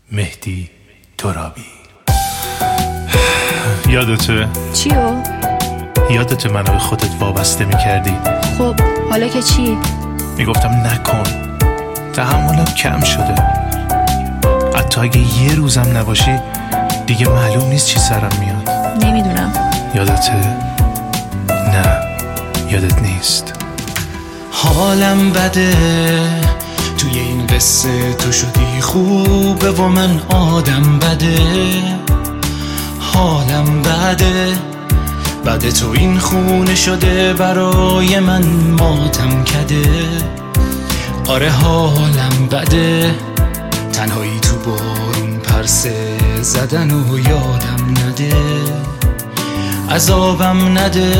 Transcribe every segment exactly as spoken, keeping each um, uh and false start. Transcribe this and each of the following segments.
مهدی ترابی. یادته؟ چیو؟ یادته منو به خودت وابسته میکردی؟ خب حالا که چی؟ میگفتم نکن، تحملم کم شده، حتی اگه یه روزم نباشی دیگه معلوم نیست چی سرم میاد. نمیدونم. یادته؟ نه یادت نیست. حالم بده توی این قصه، تو شدی خوبه و من آدم بده. حالم بده، بده تو این خونه شده برای من ماتم کده. آره حالم بده، تنهایی تو بارون پرسه زدن و یادم نده، عذابم نده.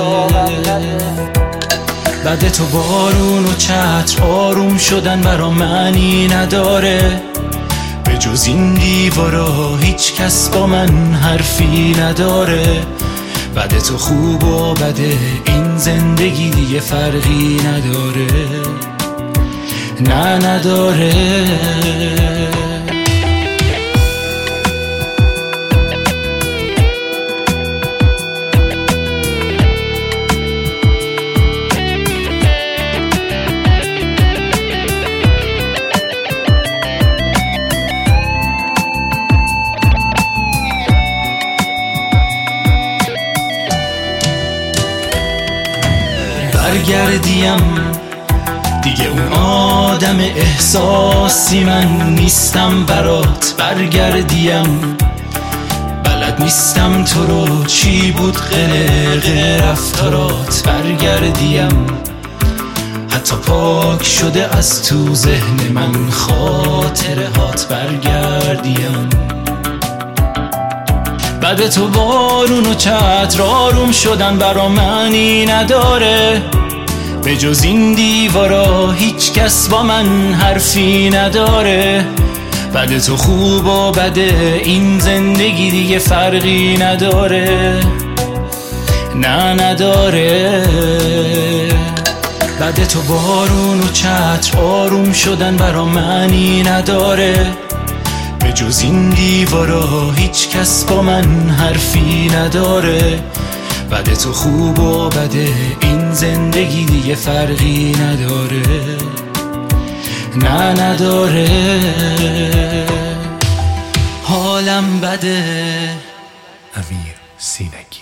بده تو بارون و چتر آروم شدن برا معنی نداره، به جز این دیوارا هیچ کس با من حرفی نداره. بده تو خوب و بده این زندگی دیگه فرقی نداره، نه نداره. برگردیم دیگه اون آدم احساسی من نیستم برات. برگردیم بلد نیستم تو رو چی بود قلق رفتارات. برگردیم حتی پاک شده از تو ذهن من خاطره هات. برگردیم بعد تو بارون و چتر آروم شدن برا معنی نداره، به جز این دیوارا هیچ کس با من حرفی نداره. بعد تو خوب و بده این زندگی دیگه فرقی نداره، نه نداره. بعد تو بارون و چتر آروم شدن برا معنی نداره، به جز این دیوارا هیچ کس با من حرفی نداره. بده تو خوب و بده این زندگی دیگه فرقی نداره، نه نداره. حالم بده. امیر سینگی.